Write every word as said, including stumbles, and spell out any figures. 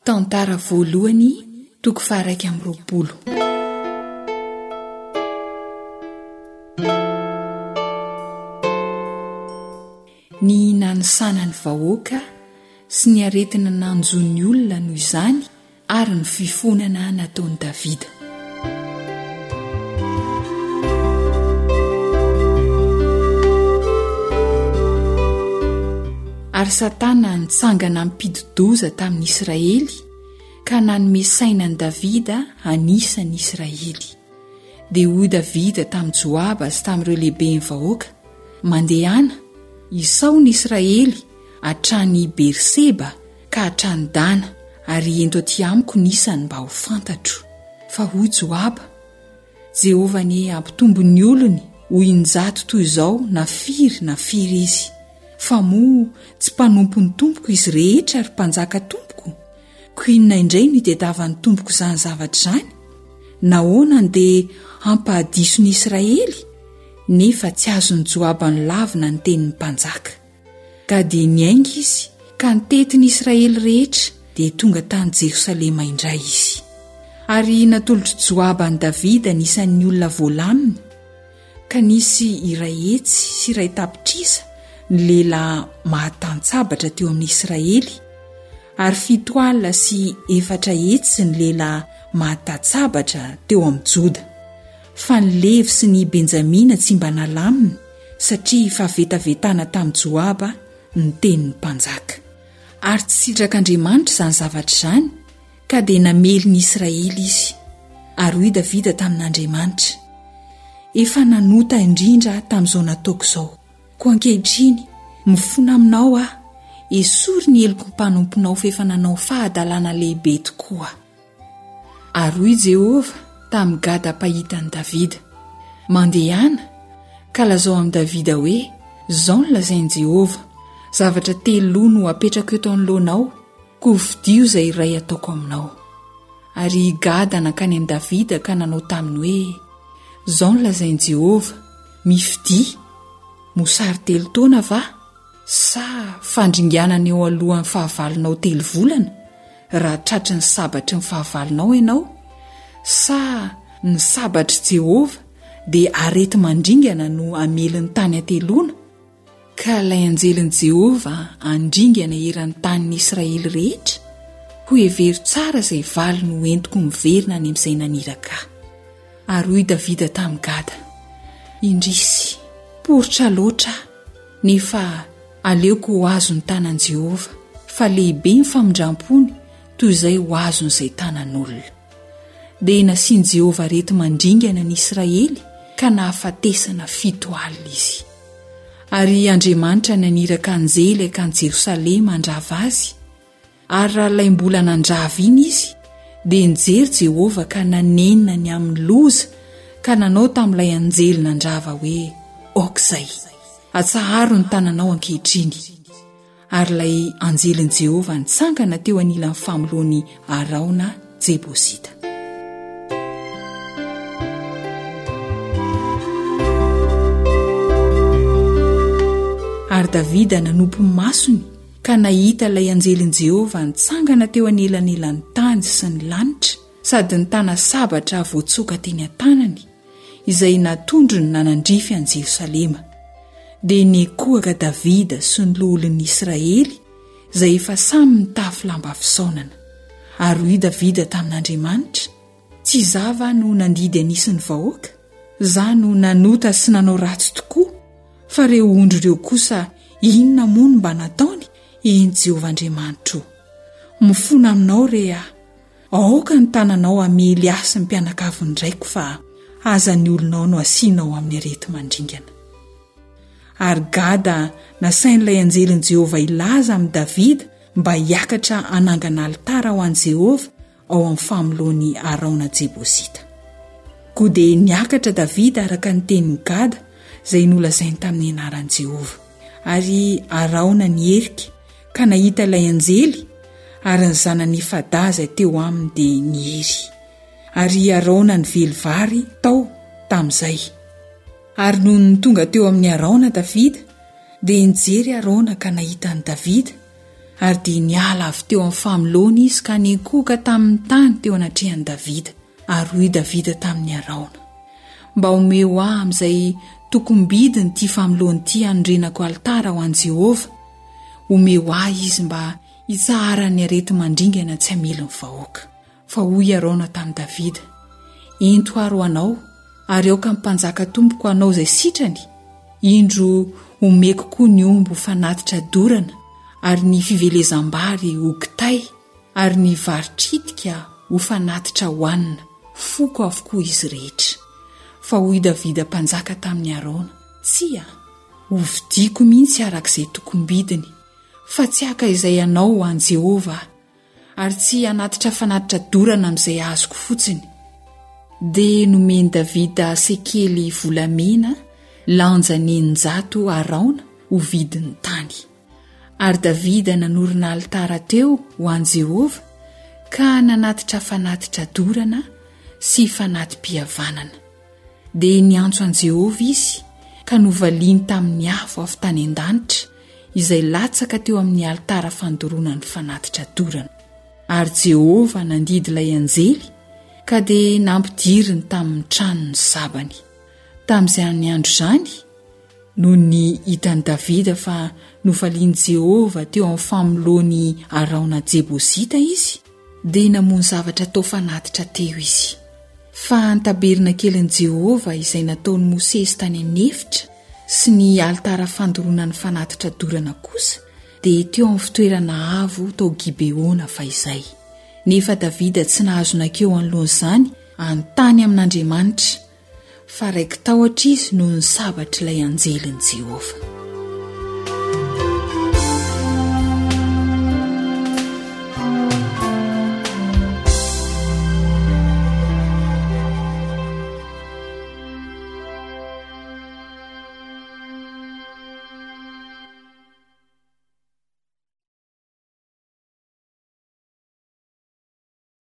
Tantara voalohany toko faharaiky amby roapolo. Ny nansanany vahoaka sy ny aretina nanjon'ny olona noho izany ary ny fifonana nataon'i Davida. Ary Satana nitsangana mpididoza tamin'ny Israely ka nanome saina an'i Davida anisan'ny Israely. Dia hoy Davida tamin'i Joaba sy tamin'ireo lehiben'ny vahoaka, mandehana isao ny Israely hatrany Berseba ka hatrany Dana, ary ento aty amiko nisany mba ho fantatro. Fa hoy Joaba, Jehovah ny ampitombo ny olony ho injato toy izao na firy na firy izy. Fa mo tsy mpanompo ny tompoko izy rehetra ary mpanjaka tompoko. Ko inona indray no itadiavan'ny tompoko izany zavatra izany? Nahoana dia hampahadiso ny Israely? Nefa tsy azon'ny Joaba ny lavina ny tenin'ny mpanjaka. Ka dia niainga izy ka nitetin'ny Israely rehetra dia tonga tany Jerosalema indray izy. Ary natolotry Joaba ny Davida nisan'ny olona voalamina, ka nisy iray hetsy sy iray tapitrisa ny lehilahy mahatantsabatra teo amin'ny Israely, ary fito alina sy efatra hetsy ny lehilahy mahatatsabatra teo amin'ny Joda. Fa ny Levi sy ny Benjamina tsy mba nalamina satria favetavetana tamin'i Joaba ny tenin'ny mpanjaka. Ary tsy sitrak'Andriamanitra izany zavatra izany, ka dia namely ny Israely izy. Ary hoy Davida tamin'Andriamanitra, efa nanota indrindra tamin'izao nataoko izao, ko ankehitriny mifona aminao aho, esory ny heliko mpanomponao fa efa nanao fahadalàna lehibe tokoa. Ary hoy Jehovah tamin'ny Gad ampahitan'i Davida, mandehana ka lazao amin'i Davida hoe, izao no lazain'i Jehovah, zavatra telo no apetrako eto anoloanao, ko vidio izay iray ataoko aminao. Ary Gad nankany an'i Davida ka nanao taminy hoe, izao no lazain'i Jehovah, mifidia, mosary telo taona va? Sa fandringanana eo alohan'ny fahavalonao telo volana, raha tratry ny sabatry ny fahavalonao ianao? Sa ny sabatry Jehovah dia arety mandringana no ameliny tany atelona? Ka ilay anjelin'i Jehovah andringana eran'ny tanin'ny Israely rehetra, ho hevery tsara izay valy no entiko miverina any amin'izay naniraka. Ary hoy Davida tamin'i Gad, indrisy poritra loatra, nefa aleoko ho azo ny tanan'i Jehovah, fa lehibe ny famindrampony toy izay ho azo n'izay tanan'olona. Dia nasian'i Jehovah rety mandringana ny Israely ka nahafatesana fito alina izy. Ary Andriamanitra naniraka anjely akany Jerosalema handrava azy, ary raha ilay mbola nandrava iny izy, dia nijery Jehovah ka nanenina ny amin'ny loza ka nanao tamin'ilay anjely nandrava hoe, aok'izay, atsaharo ny tananao ankehitriny. Ary ilay anjelin'i Jehovah nitsangana teo anilan'ny famoloan'i Araona Jebosita. Ary Davida nanompo masony ka nahita ilay anjelin'i Jehovah nitsangana teo anelanelan'ny tany sy ny lanitra, sady ny tana sabatra voatsoka teny an-tanany, izay natondro ny nanandrify an'i Jerosalema. Dia nekoaka Davida sy ny loholon'ny Israely izay efa samy mitafy lamba fisaonana. Ary hoy Davida tamin'Andriamanitra, tsy zava no nandidy anisin'ny vahoaka, za no nanota sy nanao ratsy tokoa, fa reo ondro ireo kosa inona moa no mba nataony? Eny Jehovah Andriamanitra, mifona aminao rea, aoka ny tananao amely asy ny mpianakaviny draiko, fa aza ny olonao no asianao amin'ny arety mandringana. Ary Gada nasain'ilay anjelin'i Jehovah ilaza amin'i Davida mba hiakatra hanangana alitara ho an'i Jehovah ao amin'ny famoloan'i Araona Jebosita. Koa dia niakatra Davida araka ny tenin'i Gada izay nolazainy tamin'ny anaran'i Jehovah. Ary Araona nierika ka nahita ilay anjely, ary ny zanany Fada izay teo aminy dia niery. Ary Araona nively vary tao tamin'izay. Ary noho ny tonga teo amin'ny Araona Davida, dia nijery Araona ka nahita an'i Davida, ary dia niala avy teo amin'ny familona izy ka nikoka tamin'ny tany teo anatrehany Davida ary hoy Davida tamin'ny Araona: mba omeo aho amin'izay tokombidiny ity familona ity anorenako altara ho an Jehovah. Omeo ahy izy mba hitsahara ny arety mandringana tsy hamelon'ny vahoaka. Fa hoy Araona tamin'ny Davida: ento aro anao ary aoka mpanjaka tompoko anao izay sitrany. Indro omeko koa ny omby ho fanatitra dorana ary ny fivelezam-bary ho kitay ary ny varitritika ho fanatitra hoanina. Foko avokoa izy rehetra. Fa hoy Davida mpanjaka tamin'ny Araona: tsia, hovidiako mihitsy arak'izay tokombidiny, fa tsy haka izay anao ho an Jehovah ary tsy hanatitra fanatitra dorana amin'izay azoko fotsiny. Dia nomeny Davida sekely volamena lanjany eninjato Araona ho vidin'ny tany. Ary Davida nanorina altara teo ho an Jehovah ka nanatitra fanatitra dorana sy fanatim-pihavanana. Dia niantso an Jehovah izy ka novaliany tamin'ny afo avy tany an-danitra izay latsaka teo amin'ny altara fandoroana ny fanatitra dorana. Ary Jehovah nandidy ilay anjely ka dia nampidiriny tamin'ny tranony sabany. Tamin'izany andro izany, noho ny hitan'i Davida fa novaliany Jehovah teo amin'ny familony Araona Jebozita izy, dia namono zavatra tao fanatitra teo izy. Fa nitaberina kelin'i Jehovah izay nataon'i Mosesy tany amin'ny efitra sy ny altara fandoroana ny fanatitra dorana kosa dia teo amin'ny fitoerana avo tao Gibeona fahizay. Nefa Davida tsy nahazonakeo anoloan'izany anontany amin'Andriamanitra, fa raiky tahotra izy noho ny sabatry ilay anjelin' Jehovah.